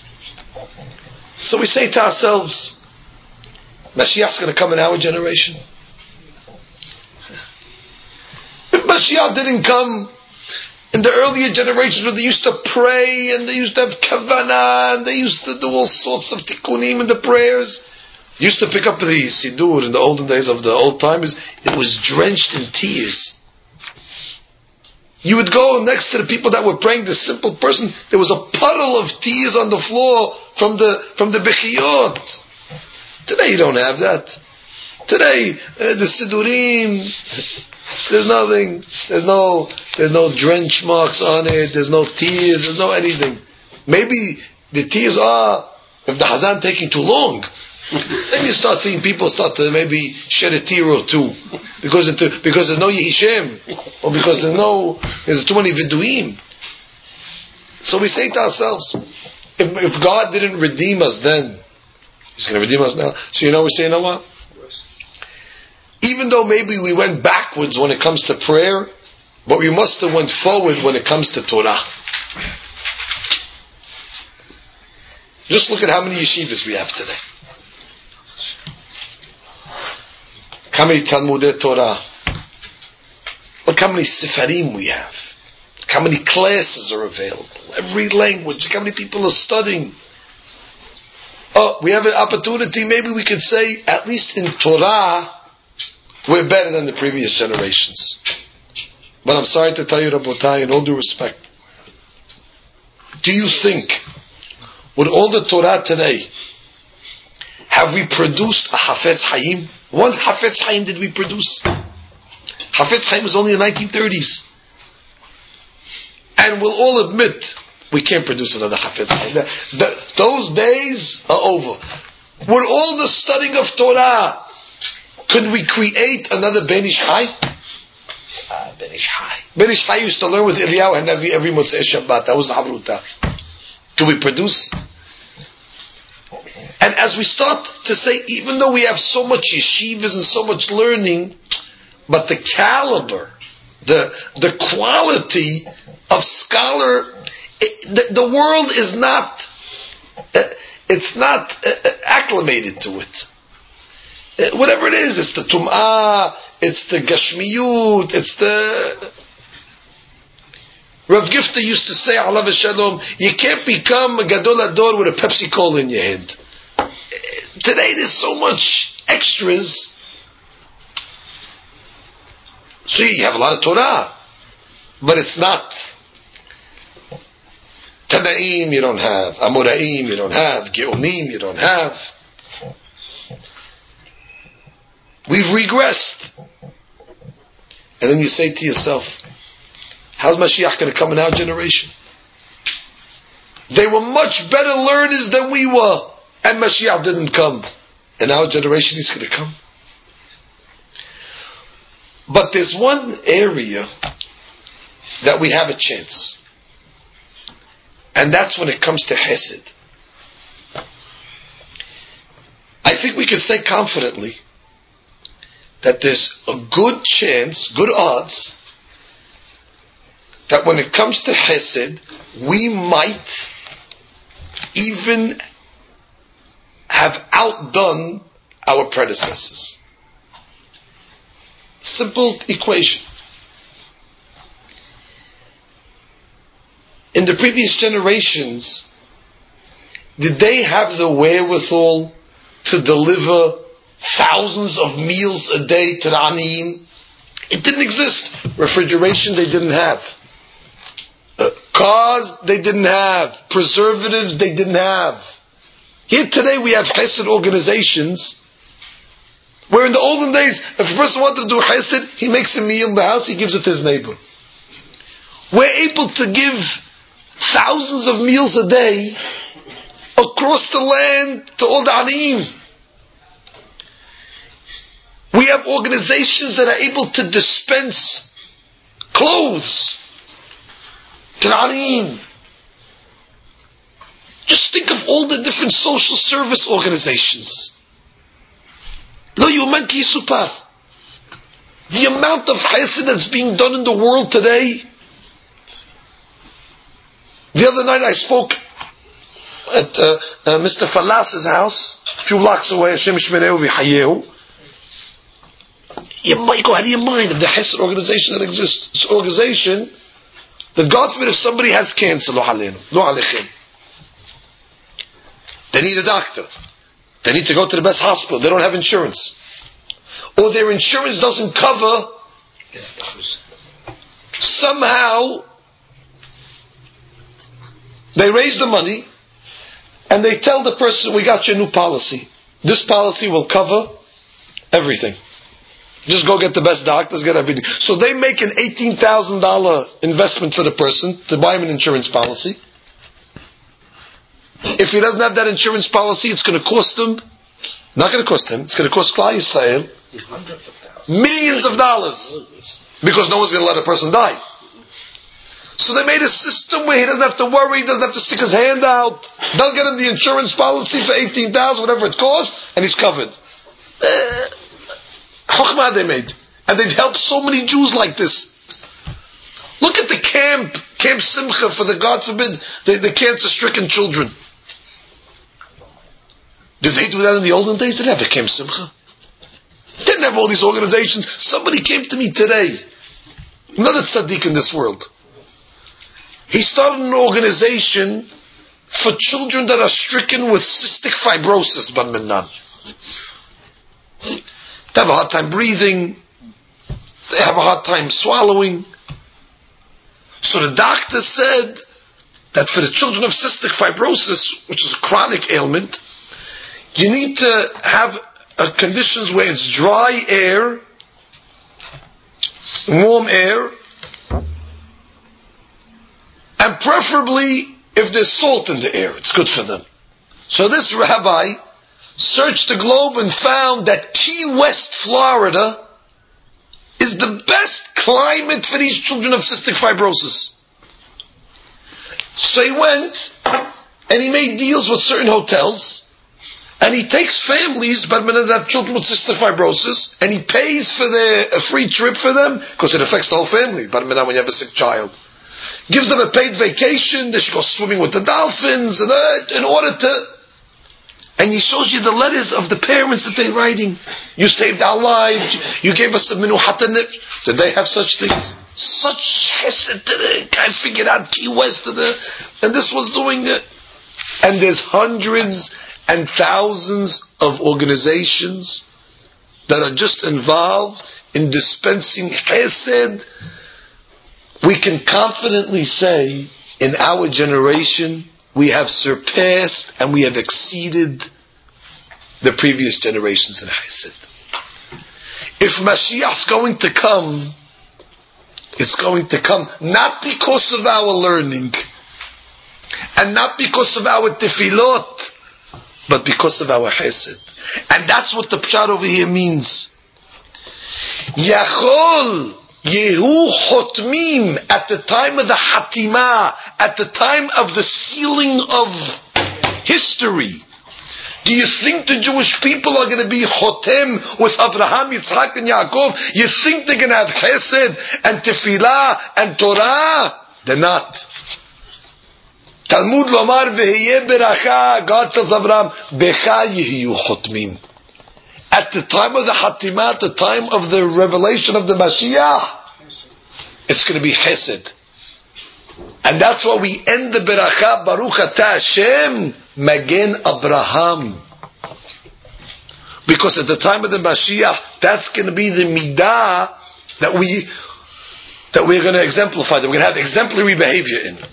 So we say to ourselves, Mashiach's going to come in our generation. If Mashiach didn't come in the earlier generations where they used to pray and they used to have kavanah and they used to do all sorts of tikkunim in the prayers, used to pick up the Sidur in the olden days of the old timers, it was drenched in tears. You would go next to the people that were praying, the simple person, there was a puddle of tears on the floor from the from the bechiyot. Today you don't have that. Today uh, the Sidurim, there's nothing. There's no. There's no drench marks on it. There's no tears. There's no anything. Maybe the tears are if the Hazan taking too long. Then you start seeing people start to maybe shed a tear or two because it, because there's no Yehishem or because there's no there's too many viduim. So we say to ourselves, if, if God didn't redeem us then, He's going to redeem us now. So you know we're saying, you know what? Even though maybe we went backwards when it comes to prayer, but we must have went forward when it comes to Torah. Just look at how many yeshivas we have today. How many Talmudei Torah. Look how many Sefarim we have. Look how many classes are available. Every language. Look how many people are studying. Oh, we have an opportunity, maybe we could say, at least in Torah, we're better than the previous generations. But I'm sorry to tell you, Rabotai, in all due respect, do you think, with all the Torah today, have we produced a Hafetz Chaim? One Hafetz Chaim did we produce? Hafetz Chaim was only in the nineteen thirties. And we'll all admit, we can't produce another Hafetz Chaim. The, the, those days are over. With all the studying of Torah, could we create another Ben Ish Chai? Uh, Ben Ish Chai. Ben Ish Chai used to learn with Eliyahu and Navi every Motzei Shabbat. That was Havruta. Could we produce? And as we start to say, even though we have so much yeshivas and so much learning, but the caliber the the quality of scholar. It, the, the world is not. Uh, it's not uh, acclimated to it. Uh, whatever it is, it's the tum'ah, it's the gashmiyut, it's the. Rav Gifta used to say, alav shalom, you can't become a gadol ador with a Pepsi Cola in your head. Today there's so much extras. So you have a lot of Torah, but it's not. Tanaim you don't have, Amoraim you don't have, Geonim you don't have. We've regressed. And then you say to yourself, how's Mashiach going to come in our generation? They were much better learners than we were, and Mashiach didn't come. In our generation he's going to come. But there's one area that we have a chance. And that's when it comes to Hesed. I think we could say confidently that there's a good chance, good odds, that when it comes to Hesed, we might even have outdone our predecessors. Simple equation. In the previous generations, did they have the wherewithal to deliver thousands of meals a day to the Aniyim? It didn't exist. Refrigeration they didn't have. Uh, cars they didn't have. Preservatives they didn't have. Here today we have Hesed organizations where in the olden days, if a person wanted to do Hesed, he makes a meal in the house, he gives it to his neighbor. We're able to give thousands of meals a day across the land to all the Aniyim. We have organizations that are able to dispense clothes to the Aniyim. Just think of all the different social service organizations. No, you meant Yisupar. The amount of chesed that's being done in the world today. The other night I spoke at uh, uh, Mister Falas's house, a few blocks away, Hashem Shmereu V'Hayehu. You might go out of your mind of the Hesed organization that exists. It's an organization that, God forbid, if somebody has cancer, lo aleinu, lo alechem, they need a doctor. They need to go to the best hospital. They don't have insurance. Or their insurance doesn't cover. Somehow, they raise the money and they tell the person, we got your new policy. This policy will cover everything. Just go get the best doctors, get everything. So they make an eighteen thousand dollars investment for the person to buy him an insurance policy. If he doesn't have that insurance policy, it's going to cost him, not going to cost him, it's going to cost Klal Yisrael millions of dollars, because no one's going to let a person die. So they made a system where he doesn't have to worry, he doesn't have to stick his hand out, they'll get him the insurance policy for eighteen thousand dollars, whatever it costs, and he's covered. Chokhmah they made. And they've helped so many Jews like this. Look at the camp, Camp Simcha for the, God forbid, the, the cancer-stricken children. Did they do that in the olden days? They didn't have a Camp Simcha. They didn't have all these organizations. Somebody came to me today, another tzaddik in this world. He started an organization for children that are stricken with cystic fibrosis, Ban Minnan. They have a hard time breathing. They have a hard time swallowing. So the doctor said that for the children of cystic fibrosis, which is a chronic ailment, you need to have uh, conditions where it's dry air, warm air, and preferably if there's salt in the air, it's good for them. So this rabbi searched the globe and found that Key West, Florida, is the best climate for these children of cystic fibrosis. So he went and he made deals with certain hotels, and he takes families, but that have children with cystic fibrosis, and he pays for their a free trip for them because it affects the whole family. But when you have a sick child, gives them a paid vacation. They should go swimming with the dolphins, and uh, in order to. And he shows you the letters of the parents that they're writing. You saved our lives. You gave us a minuhat nifsh. Did they have such things? Such chesed to the guy figured out Key West to the, and this was doing it. And there's hundreds and thousands of organizations that are just involved in dispensing chesed. We can confidently say, in our generation, we have surpassed and we have exceeded the previous generations in chesed. If Mashiach's going to come, it's going to come not because of our learning and not because of our tefillot, but because of our chesed. And that's what the pshat over here means. Yachol Yehu Chotmim, at the time of the Hatimah, at the time of the sealing of history. Do you think the Jewish people are going to be Chotem with Abraham, Yitzhak, and Yaakov? You think they're going to have Chesed and Tefillah and Torah? They're not. Talmud Lomar Veheye Beracha, God tells Abraham, Becha Yehu Chotmim. At the time of the Hatimah, at the time of the revelation of the Mashiach, it's going to be Chesed. And that's why we end the Beracha, Baruch Atah Hashem, Magen Abraham. Because at the time of the Mashiach, that's going to be the Midah that, we, that we're going to exemplify, that we're going to have exemplary behavior in.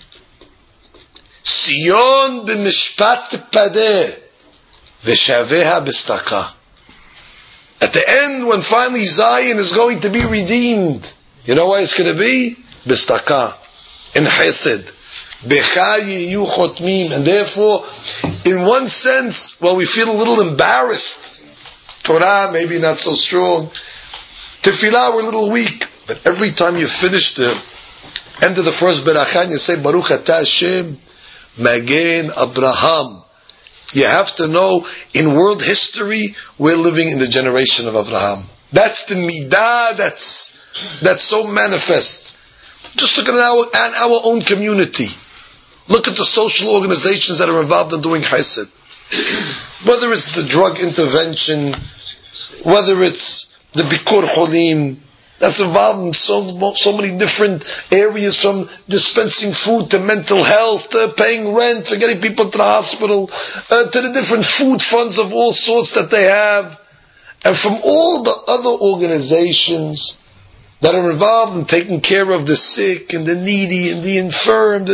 Sion b'mishpat padeh, v'shaveha b'staka. At the end, when finally Zion is going to be redeemed, you know why it's going to be? Bistaka, in Chesed. Becha yehu chotmim. And therefore, in one sense, well, we feel a little embarrassed. Torah, maybe not so strong. Tefillah, we're a little weak. But every time you finish the end of the first Beracha, you say, Baruch Atah Hashem, Magen Abraham. You have to know, in world history, we're living in the generation of Abraham. That's the midah that's, that's so manifest. Just look at our, at our own community. Look at the social organizations that are involved in doing chesed. Whether it's the drug intervention, whether it's the Bikur Cholim, that's involved in so, so many different areas, from dispensing food to mental health, to paying rent, to getting people to the hospital, uh, to the different food funds of all sorts that they have, and from all the other organizations that are involved in taking care of the sick and the needy and the infirm.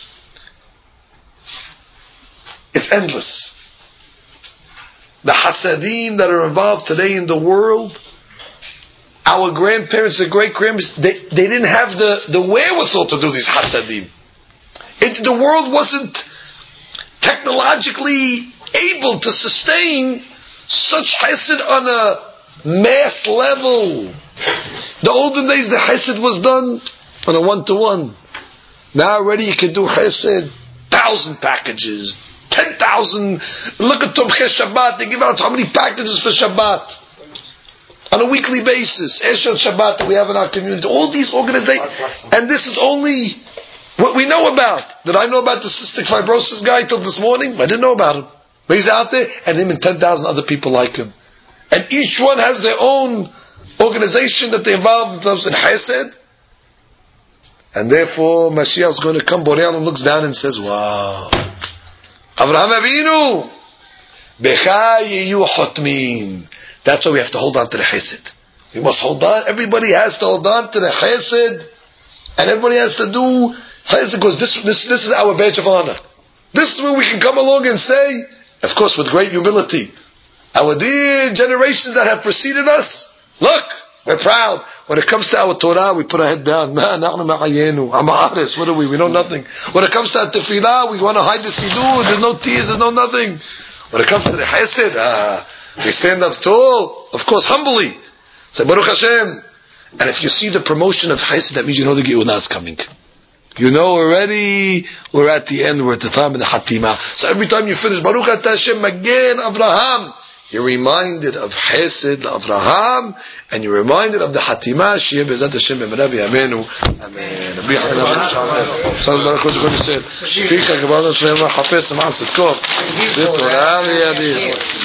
It's endless. The Hasadim that are involved today in the world, our grandparents, the great-grandparents, they, they didn't have the, the wherewithal to do these Hasadim. It, the world wasn't technologically able to sustain such Chesed on a mass level. The olden days, the Chesed was done on a one-to-one. Now already you can do Chesed, thousand packages, ten thousand. Look at Tomchei Shabbat, they give out how many packages for Shabbat? On a weekly basis, Eshet Shabbat that we have in our community, all these organizations, and this is only what we know about. Did I know about the cystic fibrosis guy till this morning? I didn't know about him. But he's out there, and him and ten thousand other people like him. And each one has their own organization that they involve themselves in Chesed. And therefore, Mashiach is going to come, Boreal, and looks down and says, wow. Avraham Avinu, Becha yehu chotmin. That's why we have to hold on to the chesed. We must hold on. Everybody has to hold on to the chesed, and everybody has to do chesed, because this, this, this is our badge of honor. This is where we can come along and say, of course, with great humility, our dear generations that have preceded us, look, we're proud. When it comes to our Torah, we put our head down. What are we? We know nothing. When it comes to our tefillah, we want to hide the siddur. There's no tears, there's no nothing. When it comes to the chesed, ah, we stand up tall, of course, humbly. Say, Baruch Hashem. And if you see the promotion of chesed, that means you know the Geulah is coming. You know already we're at the end, we're at the time of the Hatima. So every time you finish Baruch Atah Hashem again, Avraham, you're reminded of Chesed Avraham, and you're reminded of the Hatima. Shia Bezat Hashem B'merav Yamenu. Amen. Rabbi Yochanan San Baruch Hu Zechor Yisrael. Fika Gebalot Shlema Chafes Ma'al Tzedkot.